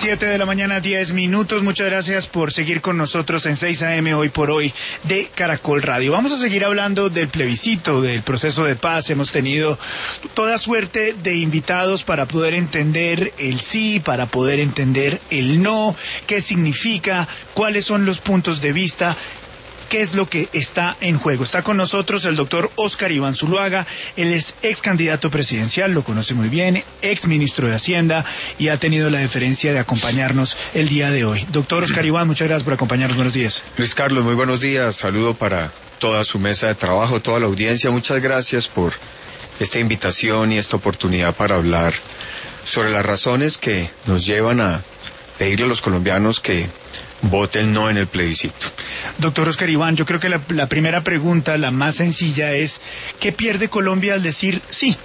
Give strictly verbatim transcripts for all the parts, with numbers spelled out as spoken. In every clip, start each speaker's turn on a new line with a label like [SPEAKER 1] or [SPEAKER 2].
[SPEAKER 1] Siete de la mañana, diez minutos. Muchas gracias por seguir con nosotros en seis a eme Hoy por Hoy de Caracol Radio. Vamos a seguir hablando del plebiscito, del proceso de paz. Hemos tenido toda suerte de invitados para poder entender el sí, para poder entender el no, qué significa, cuáles son los puntos de vista. ¿Qué es lo que está en juego? Está con nosotros el doctor Óscar Iván Zuluaga. Él es ex candidato presidencial, lo conoce muy bien, ex ministro de Hacienda y ha tenido la deferencia de acompañarnos el día de hoy. Doctor Óscar Iván, muchas gracias por acompañarnos. Buenos días.
[SPEAKER 2] Luis Carlos, muy buenos días. Saludo para toda su mesa de trabajo, toda la audiencia. Muchas gracias por esta invitación y esta oportunidad para hablar sobre las razones que nos llevan a pedirle a los colombianos que voten no en el plebiscito.
[SPEAKER 1] Doctor Óscar Iván, yo creo que la, la primera pregunta, la más sencilla, es ¿qué pierde Colombia al decir sí?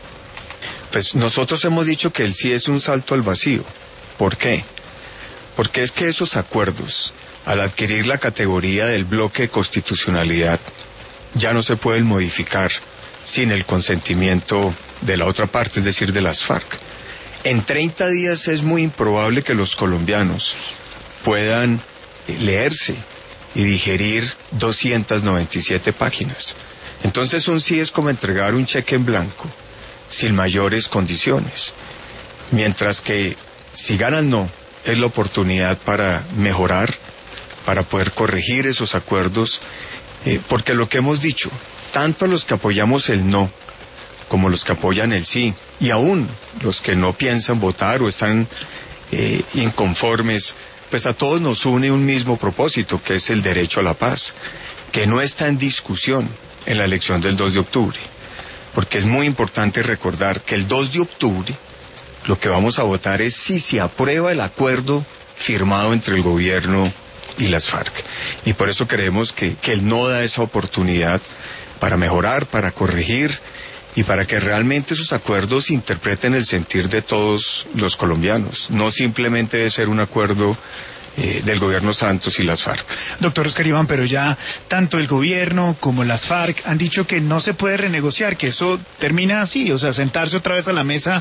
[SPEAKER 2] Pues nosotros hemos dicho que el sí es un salto al vacío. ¿Por qué? Porque es que esos acuerdos, al adquirir la categoría del bloque de constitucionalidad, ya no se pueden modificar sin el consentimiento de la otra parte, es decir, de las FARC. En treinta días es muy improbable que los colombianos puedan leerse y digerir doscientas noventa y siete páginas. Entonces un sí es como entregar un cheque en blanco, sin mayores condiciones. Mientras que si ganan no, es la oportunidad para mejorar, para poder corregir esos acuerdos, eh, porque lo que hemos dicho, tanto los que apoyamos el no, como los que apoyan el sí, y aún los que no piensan votar o están eh, inconformes, pues a todos nos une un mismo propósito, que es el derecho a la paz, que no está en discusión en la elección del dos de octubre, porque es muy importante recordar que el dos de octubre lo que vamos a votar es si se aprueba el acuerdo firmado entre el gobierno y las FARC, y por eso creemos que, que el no da esa oportunidad para mejorar, para corregir, y para que realmente esos acuerdos interpreten el sentir de todos los colombianos. No simplemente debe ser un acuerdo eh, del gobierno Santos y las FARC.
[SPEAKER 1] Doctor Óscar Iván, pero ya tanto el gobierno como las FARC han dicho que no se puede renegociar, que eso termina así, o sea, sentarse otra vez a la mesa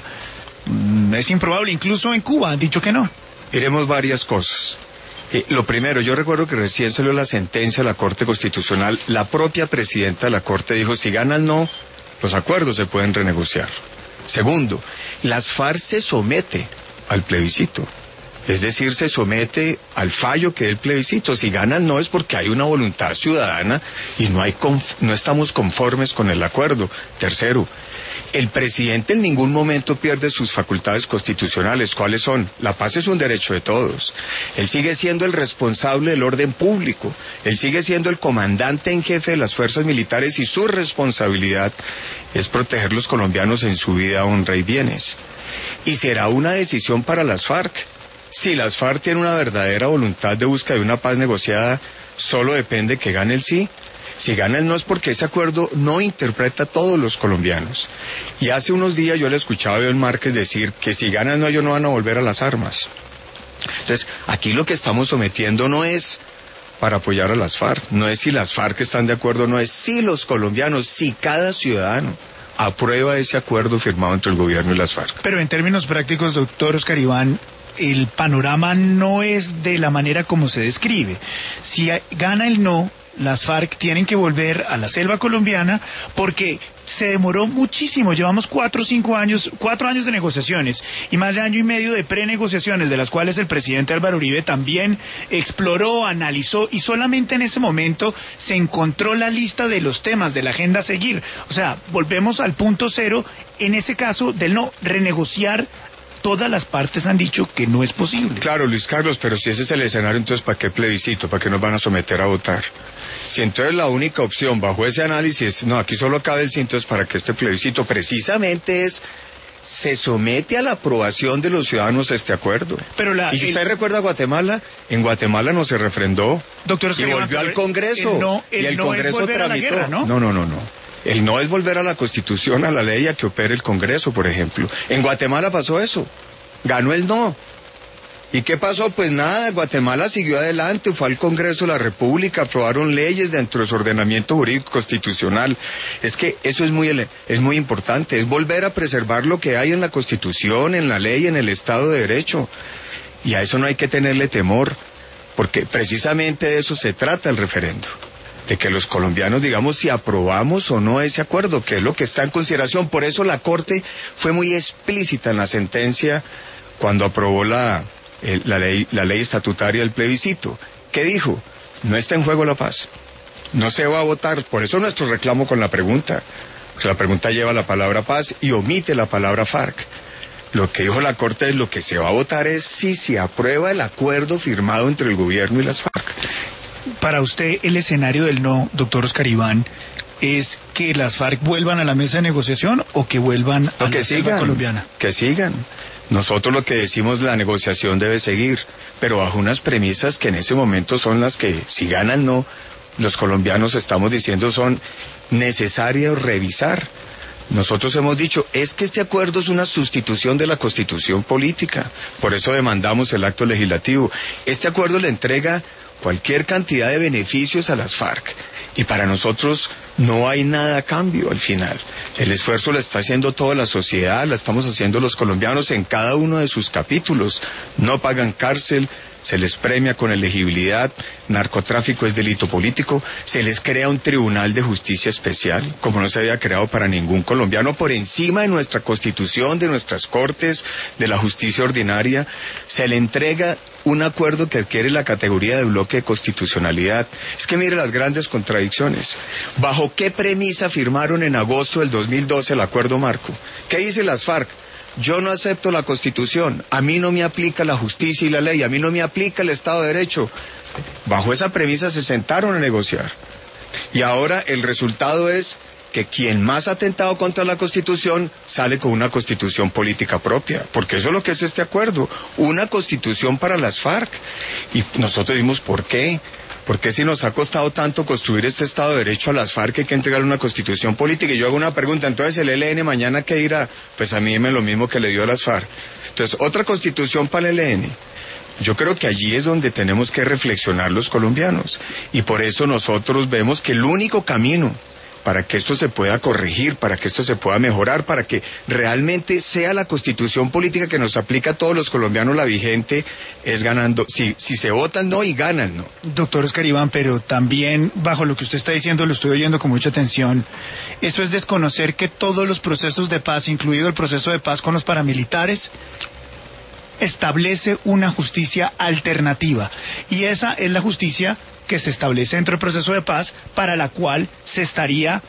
[SPEAKER 1] mmm, es improbable. Incluso en Cuba han dicho que no.
[SPEAKER 2] Diremos varias cosas. Eh, lo primero, yo recuerdo que recién salió la sentencia de la Corte Constitucional, la propia presidenta de la Corte dijo, si ganan no, los acuerdos se pueden renegociar. Segundo, las FARC se somete al plebiscito, es decir, se somete al fallo que es el plebiscito. Si ganan no es porque hay una voluntad ciudadana y no hay conf- no estamos conformes con el acuerdo. Tercero, el presidente en ningún momento pierde sus facultades constitucionales. ¿Cuáles son? La paz es un derecho de todos. Él sigue siendo el responsable del orden público. Él sigue siendo el comandante en jefe de las fuerzas militares y su responsabilidad es proteger los colombianos en su vida, honra y bienes. Y será una decisión para las FARC. Si las FARC tienen una verdadera voluntad de búsqueda de una paz negociada, solo depende que gane el sí. Si gana el no es porque ese acuerdo no interpreta a todos los colombianos. Y hace unos días yo le escuchaba a León Márquez decir que si gana el no ellos no van a volver a las armas. Entonces, aquí lo que estamos sometiendo no es para apoyar a las FARC, no es si las FARC están de acuerdo, no es si los colombianos, si cada ciudadano aprueba ese acuerdo firmado entre el gobierno y las FARC.
[SPEAKER 1] Pero en términos prácticos, doctor Óscar Iván, el panorama no es de la manera como se describe. Si gana el no, las FARC tienen que volver a la selva colombiana porque se demoró muchísimo. Llevamos cuatro o cinco años, cuatro años de negociaciones y más de año y medio de prenegociaciones, de las cuales el presidente Álvaro Uribe también exploró, analizó y solamente en ese momento se encontró la lista de los temas de la agenda a seguir. O sea, volvemos al punto cero en ese caso del no renegociar. Todas las partes han dicho que no es posible.
[SPEAKER 2] Claro, Luis Carlos, pero si ese es el escenario, entonces ¿para qué plebiscito? ¿Para qué nos van a someter a votar? Si entonces la única opción bajo ese análisis, no, aquí solo cabe el sí, entonces ¿para qué este plebiscito? Precisamente es, se somete a la aprobación de los ciudadanos a este acuerdo. Pero la, y si usted el... recuerda Guatemala, en Guatemala no se refrendó.
[SPEAKER 1] Doctor,
[SPEAKER 2] y volvió al Congreso.
[SPEAKER 1] El no, el
[SPEAKER 2] y el
[SPEAKER 1] no
[SPEAKER 2] Congreso
[SPEAKER 1] es
[SPEAKER 2] tramitó.
[SPEAKER 1] Guerra, ¿no?
[SPEAKER 2] no, no, no, no. El no es volver a la Constitución, a la ley, a que opere el Congreso, por ejemplo. En Guatemala pasó eso. Ganó el no. ¿Y qué pasó? Pues nada, Guatemala siguió adelante, fue al Congreso de la República, aprobaron leyes dentro de su ordenamiento jurídico constitucional. Es que eso es muy, es muy importante, es volver a preservar lo que hay en la Constitución, en la ley, en el Estado de Derecho. Y a eso no hay que tenerle temor, porque precisamente de eso se trata el referendo. De que los colombianos digamos si aprobamos o no ese acuerdo, que es lo que está en consideración. Por eso la Corte fue muy explícita en la sentencia cuando aprobó la, el, la, ley, la ley estatutaria del plebiscito. ¿Qué dijo? No está en juego la paz. No se va a votar. Por eso nuestro reclamo con la pregunta. Porque la pregunta lleva la palabra paz y omite la palabra FARC. Lo que dijo la Corte es lo que se va a votar es si se aprueba el acuerdo firmado entre el gobierno y las FARC.
[SPEAKER 1] Para usted, el escenario del no, doctor Oscar Iván, ¿es que las FARC vuelvan a la mesa de negociación o que vuelvan a la selva colombiana?
[SPEAKER 2] Que sigan. Nosotros lo que decimos, la negociación debe seguir, pero bajo unas premisas que en ese momento son las que, si ganan no, los colombianos estamos diciendo son necesarias revisar. Nosotros hemos dicho, es que este acuerdo es una sustitución de la Constitución política, por eso demandamos el acto legislativo. Este acuerdo le entrega cualquier cantidad de beneficios a las FARC, y para nosotros no hay nada a cambio al final. El esfuerzo lo está haciendo toda la sociedad, la estamos haciendo los colombianos en cada uno de sus capítulos. No pagan cárcel, se les premia con elegibilidad, narcotráfico es delito político, se les crea un tribunal de justicia especial, como no se había creado para ningún colombiano, por encima de nuestra Constitución, de nuestras cortes, de la justicia ordinaria. Se le entrega un acuerdo que adquiere la categoría de bloque de constitucionalidad. Es que mire las grandes contradicciones. ¿Bajo qué premisa firmaron en agosto del dos mil doce el acuerdo marco? ¿Qué dice las FARC? Yo no acepto la Constitución, a mí no me aplica la justicia y la ley, a mí no me aplica el Estado de Derecho. Bajo esa premisa se sentaron a negociar. Y ahora el resultado es que quien más ha atentado contra la Constitución sale con una Constitución política propia, porque eso es lo que es este acuerdo, una Constitución para las FARC. Y nosotros decimos, ¿por qué? ¿Por qué si nos ha costado tanto construir este Estado de Derecho a las FARC hay que entregarle una Constitución política? Y yo hago una pregunta, entonces el E L N mañana ¿qué dirá? Pues a mí me lo mismo que le dio a las FARC. Entonces, otra Constitución para el E L N. Yo creo que allí es donde tenemos que reflexionar los colombianos. Y por eso nosotros vemos que el único camino para que esto se pueda corregir, para que esto se pueda mejorar, para que realmente sea la Constitución política que nos aplica a todos los colombianos la vigente, es ganando, si, si se votan no y ganan no.
[SPEAKER 1] Doctor Oscar Iván, pero también bajo lo que usted está diciendo, lo estoy oyendo con mucha atención, eso es desconocer que todos los procesos de paz, incluido el proceso de paz con los paramilitares, establece una justicia alternativa, y esa es la justicia que se establece dentro del proceso de paz, para la cual se estaría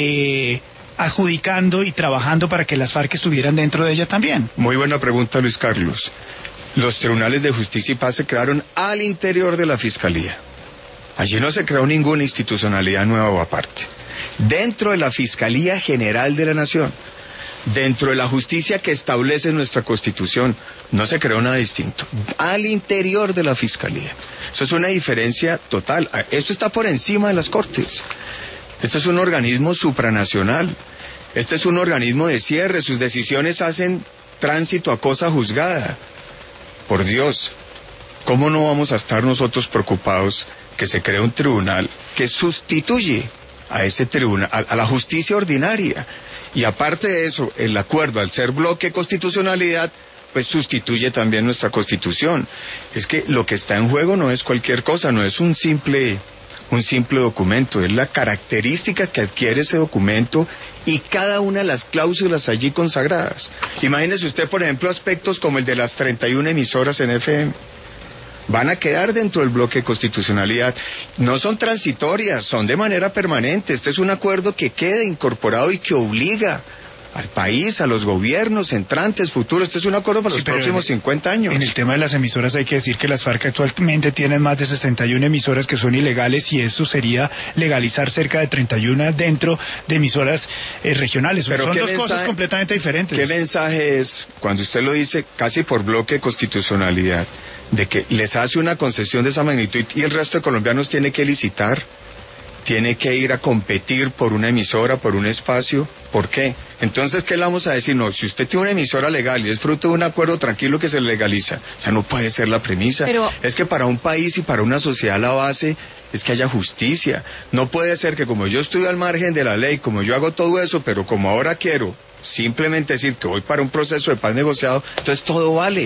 [SPEAKER 1] eh, adjudicando y trabajando para que las FARC estuvieran dentro de ella también.
[SPEAKER 2] Muy buena pregunta, Luis Carlos. Los tribunales de justicia y paz se crearon al interior de la Fiscalía. Allí no se creó ninguna institucionalidad nueva o aparte. Dentro de la Fiscalía General de la Nación, dentro de la justicia que establece nuestra Constitución, no se creó nada distinto. Al interior de la Fiscalía. Eso es una diferencia total. Esto está por encima de las Cortes. Este es un organismo supranacional. Este es un organismo de cierre. Sus decisiones hacen tránsito a cosa juzgada. Por Dios, ¿cómo no vamos a estar nosotros preocupados que se cree un tribunal que sustituye a ese tribunal, a, a la justicia ordinaria? Y aparte de eso, el acuerdo, al ser bloque de constitucionalidad, pues sustituye también nuestra Constitución. Es que lo que está en juego no es cualquier cosa, no es un simple, un simple documento, es la característica que adquiere ese documento y cada una de las cláusulas allí consagradas. Imagínese usted, por ejemplo, aspectos como el de las treinta y una emisoras en F M. Van a quedar dentro del bloque de constitucionalidad. No son transitorias, son de manera permanente. Este es un acuerdo que queda incorporado y que obliga al país, a los gobiernos entrantes, futuros. Este es un acuerdo para sí, los próximos en, cincuenta años.
[SPEAKER 1] En el tema de las emisoras hay que decir que las FARC actualmente tienen más de sesenta y una emisoras que son ilegales, y eso sería legalizar cerca de treinta y una dentro de emisoras eh, regionales.
[SPEAKER 2] Pero
[SPEAKER 1] son dos
[SPEAKER 2] mensaje,
[SPEAKER 1] cosas completamente diferentes.
[SPEAKER 2] ¿Qué mensaje es, cuando usted lo dice casi por bloque de constitucionalidad, de que les hace una concesión de esa magnitud y el resto de colombianos tiene que licitar, tiene que ir a competir por una emisora, por un espacio? ¿Por qué? Entonces, ¿qué le vamos a decir? No, si usted tiene una emisora legal y es fruto de un acuerdo tranquilo que se legaliza, o sea, no puede ser la premisa. Pero... es que para un país y para una sociedad la base es que haya justicia. No puede ser que como yo estoy al margen de la ley, como yo hago todo eso, pero como ahora quiero simplemente decir que voy para un proceso de paz negociado, entonces todo vale.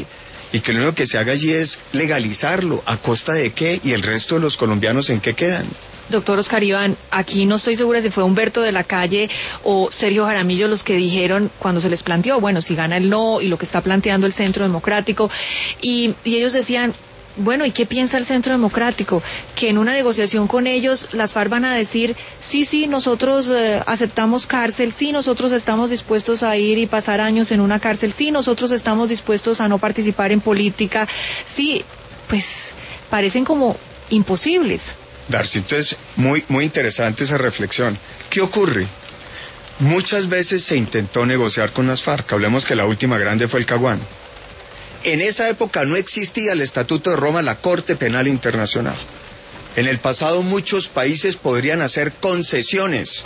[SPEAKER 2] y que lo único que se haga allí es legalizarlo. ¿A costa de qué? ¿Y el resto de los colombianos en qué quedan?
[SPEAKER 3] Doctor Oscar Iván, aquí no estoy segura si fue Humberto de la Calle o Sergio Jaramillo los que dijeron cuando se les planteó, bueno, si gana el no y lo que está planteando el Centro Democrático, y, y ellos decían, bueno, ¿y qué piensa el Centro Democrático? Que en una negociación con ellos las FARC van a decir, sí, sí, nosotros eh, aceptamos cárcel, sí, nosotros estamos dispuestos a ir y pasar años en una cárcel, sí, nosotros estamos dispuestos a no participar en política, sí, pues parecen como imposibles.
[SPEAKER 2] Darcy, entonces, muy, muy interesante esa reflexión. ¿Qué ocurre? Muchas veces se intentó negociar con las FARC, hablemos que la última grande fue el Caguán. En esa época no existía el Estatuto de Roma, la Corte Penal Internacional. En el pasado muchos países podrían hacer concesiones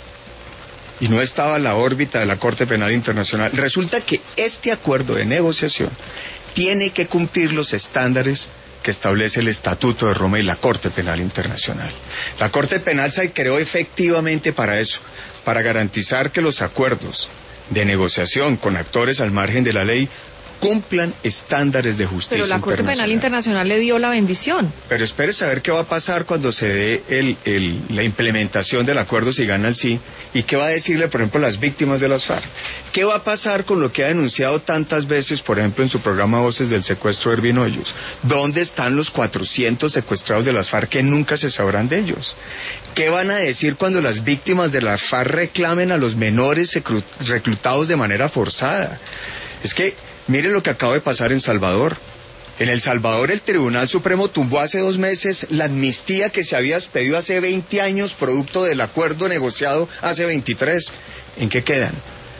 [SPEAKER 2] y no estaba la órbita de la Corte Penal Internacional. Resulta que este acuerdo de negociación tiene que cumplir los estándares que establece el Estatuto de Roma y la Corte Penal Internacional. La Corte Penal se creó efectivamente para eso, para garantizar que los acuerdos de negociación con actores al margen de la ley cumplan estándares de justicia
[SPEAKER 3] internacional. Pero la Corte Penal Internacional le dio la bendición.
[SPEAKER 2] Pero espere saber qué va a pasar cuando se dé el, el, la implementación del acuerdo si gana el sí, y qué va a decirle, por ejemplo, las víctimas de las FARC. ¿Qué va a pasar con lo que ha denunciado tantas veces, por ejemplo, en su programa Voces del secuestro de Ervin Hoyos? ¿Dónde están los cuatrocientos secuestrados de las FARC que nunca se sabrán de ellos? ¿Qué van a decir cuando las víctimas de las FARC reclamen a los menores reclutados de manera forzada? Es que mire lo que acaba de pasar en Salvador. En El Salvador el Tribunal Supremo tumbó hace dos meses la amnistía que se había pedido hace veinte años, producto del acuerdo negociado hace veintitrés. ¿En qué quedan?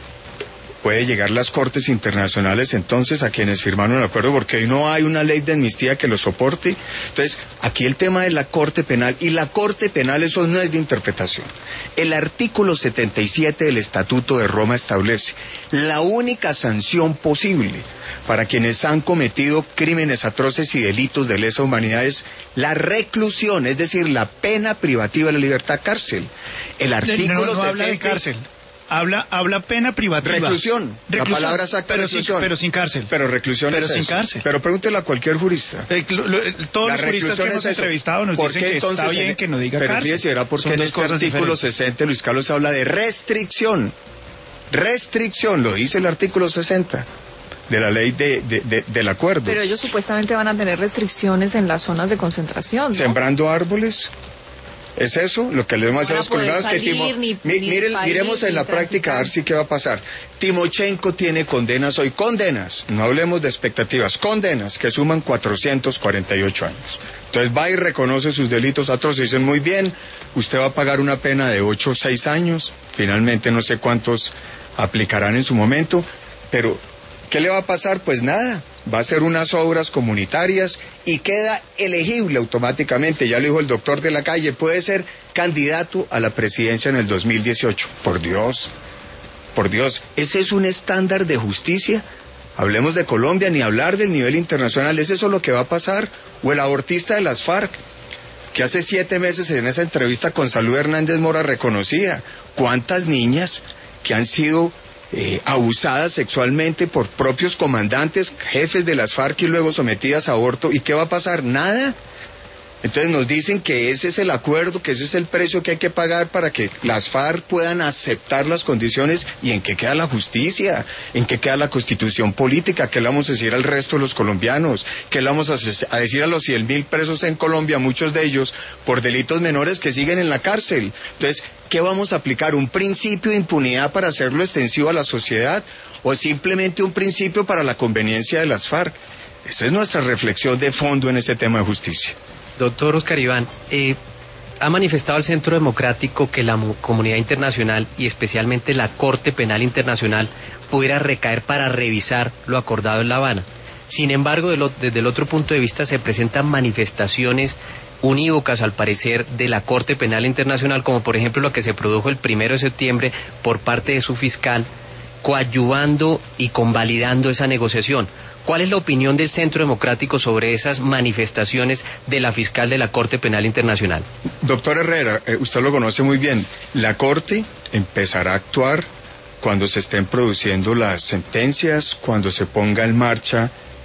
[SPEAKER 2] Puede llegar las Cortes Internacionales entonces a quienes firmaron el acuerdo, porque hoy no hay una ley de amnistía que lo soporte. Entonces, aquí el tema de la Corte Penal, y la Corte Penal eso no es de interpretación. El artículo setenta y siete del Estatuto de Roma establece la única sanción posible para quienes han cometido crímenes atroces y delitos de lesa humanidad es la reclusión, es decir, la pena privativa de la libertad, cárcel. El artículo
[SPEAKER 1] no, no, no
[SPEAKER 2] sesenta...
[SPEAKER 1] habla de cárcel. Habla, habla pena privativa.
[SPEAKER 2] Reclusión. reclusión. La palabra exacta
[SPEAKER 1] pero
[SPEAKER 2] reclusión.
[SPEAKER 1] Sin, pero sin cárcel.
[SPEAKER 2] Pero reclusión
[SPEAKER 1] pero
[SPEAKER 2] es
[SPEAKER 1] sin
[SPEAKER 2] eso.
[SPEAKER 1] cárcel.
[SPEAKER 2] Pero pregúntele a cualquier jurista.
[SPEAKER 1] Eh, lo, lo, todos
[SPEAKER 2] la
[SPEAKER 1] los juristas que hemos entrevistado nos dicen que está bien en... que no diga
[SPEAKER 2] pero
[SPEAKER 1] cárcel.
[SPEAKER 2] Pero fíjese, verá por qué en este artículo diferentes. sesenta, Luis Carlos habla de restricción. Restricción, lo dice el artículo sesenta de la ley de, de, de, del acuerdo.
[SPEAKER 3] Pero ellos supuestamente van a tener restricciones en las zonas de concentración, ¿no?
[SPEAKER 2] Sembrando árboles. ¿Es eso? Lo que le demos a los colgados que Timo...
[SPEAKER 3] Ni,
[SPEAKER 2] Mi,
[SPEAKER 3] ni
[SPEAKER 2] mire,
[SPEAKER 3] país,
[SPEAKER 2] miremos en la práctica a ver si qué va a pasar. Timochenko tiene condenas hoy, condenas, no hablemos de expectativas, condenas que suman cuatrocientos cuarenta y ocho años. Entonces va y reconoce sus delitos atroces y dicen, muy bien, usted va a pagar una pena de ocho o seis años, finalmente no sé cuántos aplicarán en su momento, pero ¿qué le va a pasar? Pues nada, va a hacer unas obras comunitarias y queda elegible automáticamente, ya lo dijo el doctor de la Calle, puede ser candidato a la presidencia en el dos mil dieciocho. Por Dios, por Dios, ¿ese es un estándar de justicia? Hablemos de Colombia, ni hablar del nivel internacional, ¿es eso lo que va a pasar? O el abortista de las FARC, que hace siete meses en esa entrevista con Salud Hernández Mora reconocía cuántas niñas que han sido Eh, abusadas sexualmente por propios comandantes, jefes de las FARC y luego sometidas a aborto. ¿Y qué va a pasar? Nada. Entonces nos dicen que ese es el acuerdo, que ese es el precio que hay que pagar para que las FARC puedan aceptar las condiciones. ¿Y en qué queda la justicia? ¿En qué queda la constitución política? ¿Qué le vamos a decir al resto de los colombianos? ¿Qué le vamos a decir a los cien mil presos en Colombia, muchos de ellos por delitos menores que siguen en la cárcel? Entonces, ¿qué vamos a aplicar? ¿Un principio de impunidad para hacerlo extensivo a la sociedad? ¿O simplemente un principio para la conveniencia de las FARC? Esa es nuestra reflexión de fondo en ese tema de justicia.
[SPEAKER 4] Doctor Oscar Iván, eh, ha manifestado el Centro Democrático que la comunidad internacional y especialmente la Corte Penal Internacional pudiera recaer para revisar lo acordado en La Habana. Sin embargo, de lo, desde el otro punto de vista se presentan manifestaciones unívocas, al parecer, de la Corte Penal Internacional, como por ejemplo lo que se produjo el primero de septiembre por parte de su fiscal, coadyuvando y convalidando esa negociación. ¿Cuál es la opinión del Centro Democrático sobre esas manifestaciones de la fiscal de la Corte Penal Internacional?
[SPEAKER 2] Doctor Herrera, eh, usted lo conoce muy bien. La Corte empezará a actuar cuando se estén produciendo las sentencias, cuando se ponga en marcha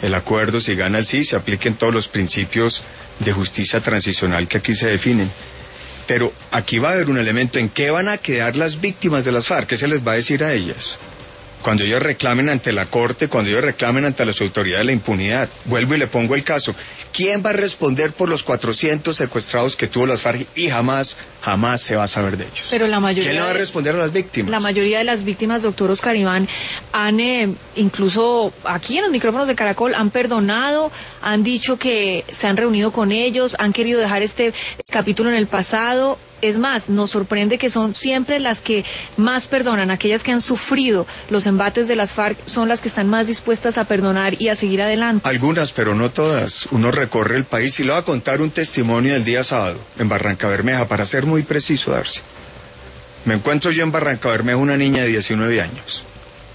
[SPEAKER 2] el acuerdo, si gana el sí, se apliquen todos los principios de justicia transicional que aquí se definen. Pero aquí va a haber un elemento en qué van a quedar las víctimas de las FARC, ¿qué se les va a decir a ellas? Cuando ellos reclamen ante la Corte, cuando ellos reclamen ante las autoridades la impunidad. Vuelvo y le pongo el caso. ¿Quién va a responder por los cuatrocientos secuestrados que tuvo las FARC? Y jamás, jamás se va a saber de ellos.
[SPEAKER 3] Pero la mayoría
[SPEAKER 2] ¿Quién le va a responder a las víctimas?
[SPEAKER 3] La mayoría de las víctimas, doctor Oscar Iván, han, eh, incluso aquí en los micrófonos de Caracol, han perdonado, han dicho que se han reunido con ellos, han querido dejar este capítulo en el pasado. Es más, nos sorprende que son siempre las que más perdonan, aquellas que han sufrido los embates de las FARC son las que están más dispuestas a perdonar y a seguir adelante.
[SPEAKER 2] Algunas, pero no todas. Uno recorre el país y le voy a contar un testimonio del día sábado en Barrancabermeja, para ser muy preciso, Darcy. Me encuentro yo en Barrancabermeja una niña de diecinueve años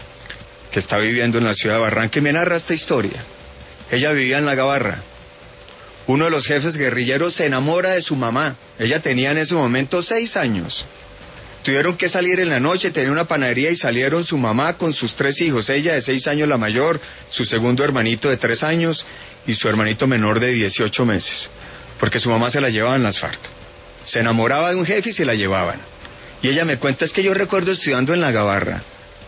[SPEAKER 2] que está viviendo en la ciudad de Barranca y me narra esta historia. Ella vivía en La Gabarra. Uno de los jefes guerrilleros se enamora de su mamá. Ella tenía en ese momento seis años. Tuvieron que salir en la noche, tenía una panadería y salieron su mamá con sus tres hijos. Ella de seis años, la mayor, su segundo hermanito de tres años y su hermanito menor de dieciocho meses. Porque su mamá se la llevaban las FARC. Se enamoraba de un jefe y se la llevaban. Y ella me cuenta, es que yo recuerdo estudiando en La Gabarra,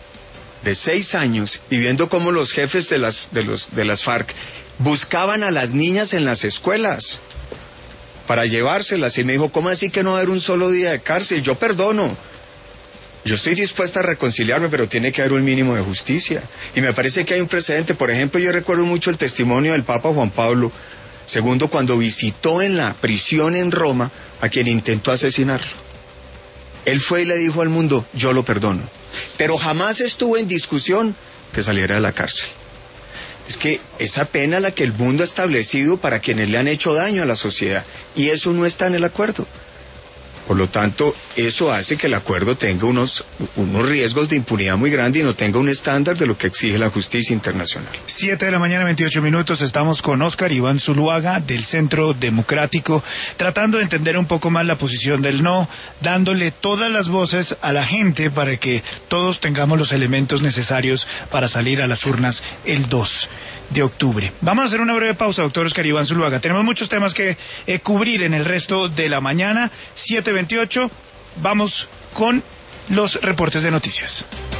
[SPEAKER 2] de seis años, y viendo cómo los jefes de las, de los, de las FARC buscaban a las niñas en las escuelas para llevárselas, y me dijo, ¿cómo así que no va a haber un solo día de cárcel? Yo perdono, yo estoy dispuesta a reconciliarme, pero tiene que haber un mínimo de justicia. Y me parece que hay un precedente. Por ejemplo, yo recuerdo mucho el testimonio del Papa Juan Pablo segundo cuando visitó en la prisión en Roma a quien intentó asesinarlo. Él fue y le dijo al mundo, yo lo perdono, pero jamás estuvo en discusión que saliera de la cárcel. Es que esa pena la que el mundo ha establecido para quienes le han hecho daño a la sociedad, y eso no está en el acuerdo. Por lo tanto, eso hace que el acuerdo tenga unos, unos riesgos de impunidad muy grandes y no tenga un estándar de lo que exige la justicia internacional.
[SPEAKER 1] Siete de la mañana, veintiocho minutos, estamos con Oscar Iván Zuluaga del Centro Democrático, tratando de entender un poco más la posición del no, dándole todas las voces a la gente para que todos tengamos los elementos necesarios para salir a las urnas el dos de octubre. Vamos a hacer una breve pausa, doctor Oscar Iván Zuluaga. Tenemos muchos temas que eh, cubrir en el resto de la mañana. siete veintiocho, vamos con los reportes de noticias.